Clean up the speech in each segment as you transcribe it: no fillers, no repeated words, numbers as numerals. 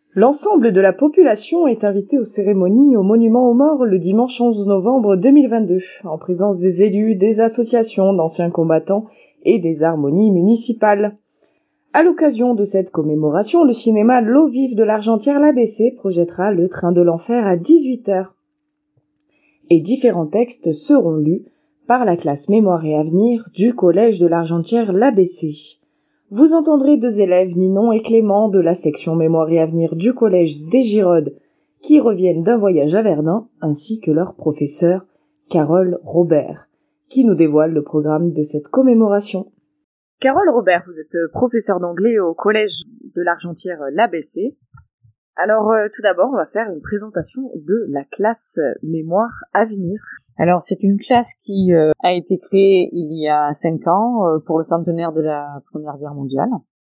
L'ensemble de la population est invité aux cérémonies au Monument aux Morts le dimanche 11 novembre 2022, en présence des élus, des associations d'anciens combattants et des harmonies municipales. À l'occasion de cette commémoration, le cinéma L'eau vive de l'Argentière l'ABC projettera Le Train de l'Enfer à 18h. Et différents textes seront lus par la classe Mémoire et Avenir du Collège de l'Argentière l'ABC. Vous entendrez deux élèves, Ninon et Clément, de la section Mémoire et Avenir du Collège des Giraudes, qui reviennent d'un voyage à Verdun, ainsi que leur professeur, Carole Robert, qui nous dévoile le programme de cette commémoration. Carole Robert, vous êtes professeure d'anglais au Collège de l'Argentière l'ABC. Alors, tout d'abord, on va faire une présentation de la classe Mémoire Avenir. Alors, c'est une classe qui a été créée il y a 5 ans pour le centenaire de la Première Guerre mondiale.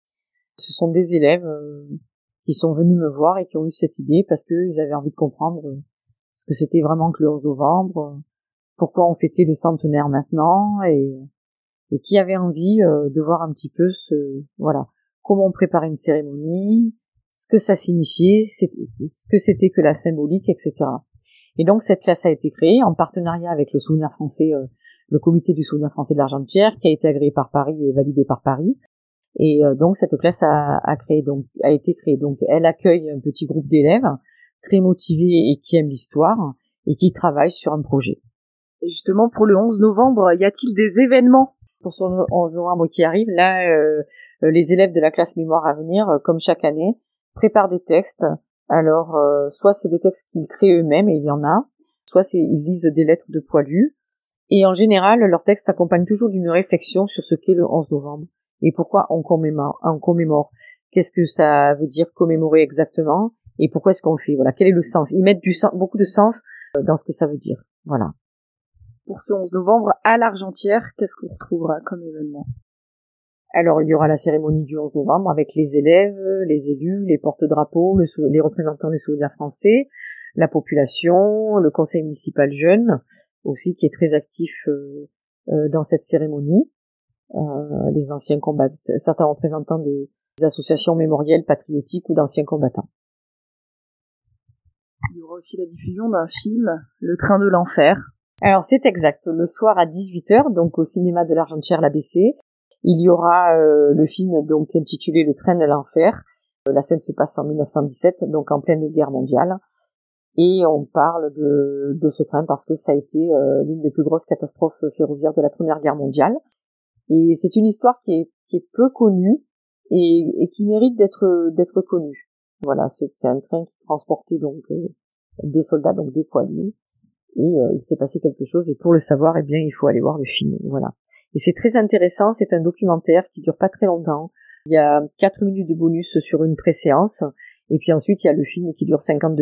Ce sont des élèves qui sont venus me voir et qui ont eu cette idée parce qu'ils avaient envie de comprendre ce que c'était vraiment que le 11 novembre, pourquoi on fêtait le centenaire maintenant et qui avaient envie de voir un petit peu comment on préparait une cérémonie, ce que ça signifiait, ce que c'était que la symbolique, etc. Et donc cette classe a été créée en partenariat avec le Souvenir français, le comité du Souvenir français de l'Argentière, qui a été agréé par Paris et validé par Paris. Et donc cette classe a été créée. Donc elle accueille un petit groupe d'élèves très motivés et qui aiment l'histoire et qui travaillent sur un projet. Et justement pour le 11 novembre, y a-t-il des événements pour ce 11 novembre qui arrive? Là, les élèves de la classe Mémoire Avenir, comme chaque année, préparent des textes. Alors, soit c'est des textes qu'ils créent eux-mêmes, et il y en a, soit ils lisent des lettres de poilus. Et en général, leurs textes s'accompagnent toujours d'une réflexion sur ce qu'est le 11 novembre et pourquoi on commémore. Qu'est-ce que ça veut dire commémorer exactement et pourquoi est-ce qu'on le fait? Voilà, quel est le sens? Ils mettent beaucoup de sens dans ce que ça veut dire. Voilà. Pour ce 11 novembre, à l'Argentière, qu'est-ce qu'on retrouvera comme événement? Alors, il y aura la cérémonie du 11 novembre avec les élèves, les élus, les porte-drapeaux, les représentants du Souvenir français, la population, le conseil municipal jeune, aussi, qui est très actif dans cette cérémonie, les anciens combattants, certains représentants des associations mémorielles patriotiques ou d'anciens combattants. Il y aura aussi la diffusion d'un film, Le Train de l'Enfer. Alors, c'est exact. Le soir à 18h, donc au cinéma de l'Argentière l'ABC, il y aura le film donc intitulé Le Train de l'Enfer. La scène se passe en 1917, donc en pleine guerre mondiale. Et on parle de ce train parce que ça a été l'une des plus grosses catastrophes ferroviaires de la Première Guerre mondiale. Et c'est une histoire qui est peu connue et qui mérite d'être connue. Voilà, c'est un train qui transportait donc des soldats, donc des poilus. Et il s'est passé quelque chose. Et pour le savoir, eh bien, il faut aller voir le film. Voilà. Et c'est très intéressant, c'est un documentaire qui dure pas très longtemps. Il y a 4 minutes de bonus sur une préséance, et puis ensuite il y a le film qui dure 52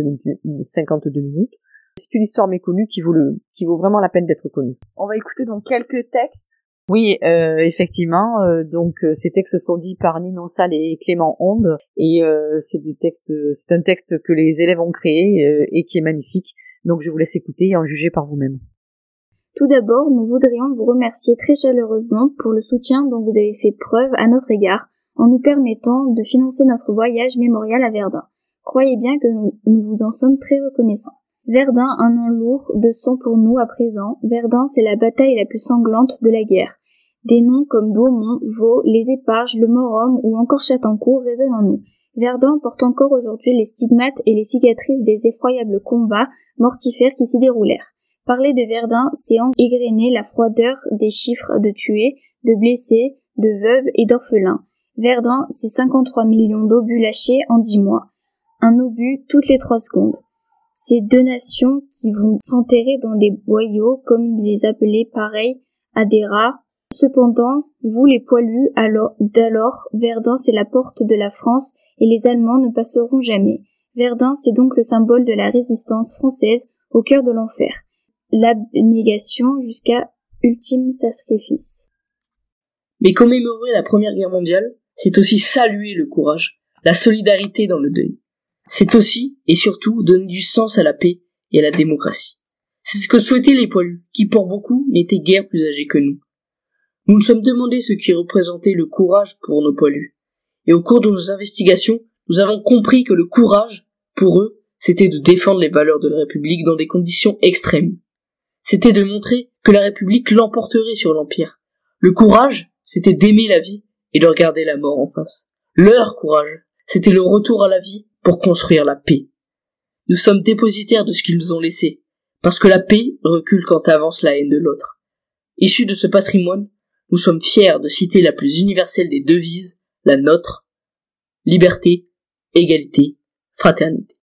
minutes. C'est une histoire méconnue qui vaut vraiment la peine d'être connue. On va écouter donc quelques textes. Oui, effectivement, donc ces textes sont dits par Ninon Salle et Clément Onde, et c'est un texte que les élèves ont créé et qui est magnifique. Donc je vous laisse écouter et en juger par vous-même. Tout d'abord, nous voudrions vous remercier très chaleureusement pour le soutien dont vous avez fait preuve à notre égard en nous permettant de financer notre voyage mémorial à Verdun. Croyez bien que nous vous en sommes très reconnaissants. Verdun, un nom lourd de sang pour nous à présent. Verdun, c'est la bataille la plus sanglante de la guerre. Des noms comme Daumont, Vaux, les Éparges, le Morhomme ou encore Chattancourt résonnent en nous. Verdun porte encore aujourd'hui les stigmates et les cicatrices des effroyables combats mortifères qui s'y déroulèrent. Parler de Verdun, c'est égrener la froideur des chiffres de tués, de blessés, de veuves et d'orphelins. Verdun, c'est 53 millions d'obus lâchés en 10 mois. Un obus toutes les 3 secondes. Ces 2 nations qui vont s'enterrer dans des boyaux, comme ils les appelaient, pareil à des rats. Cependant, vous les poilus, d'alors, Verdun, c'est la porte de la France et les Allemands ne passeront jamais. Verdun, c'est donc le symbole de la résistance française au cœur de l'enfer. L'abnégation jusqu'à ultime sacrifice. Mais commémorer la Première Guerre mondiale, c'est aussi saluer le courage, la solidarité dans le deuil. C'est aussi, et surtout, donner du sens à la paix et à la démocratie. C'est ce que souhaitaient les poilus, qui pour beaucoup n'étaient guère plus âgés que nous. Nous nous sommes demandé ce qui représentait le courage pour nos poilus. Et au cours de nos investigations, Nous avons compris que le courage, pour eux, c'était de défendre les valeurs de la République dans des conditions extrêmes. C'était de montrer que la République l'emporterait sur l'Empire. Le courage, c'était d'aimer la vie et de regarder la mort en face. Leur courage, c'était le retour à la vie pour construire la paix. Nous sommes dépositaires de ce qu'ils nous ont laissé, parce que la paix recule quand avance la haine de l'autre. Issus de ce patrimoine, nous sommes fiers de citer la plus universelle des devises, la nôtre: liberté, égalité, fraternité.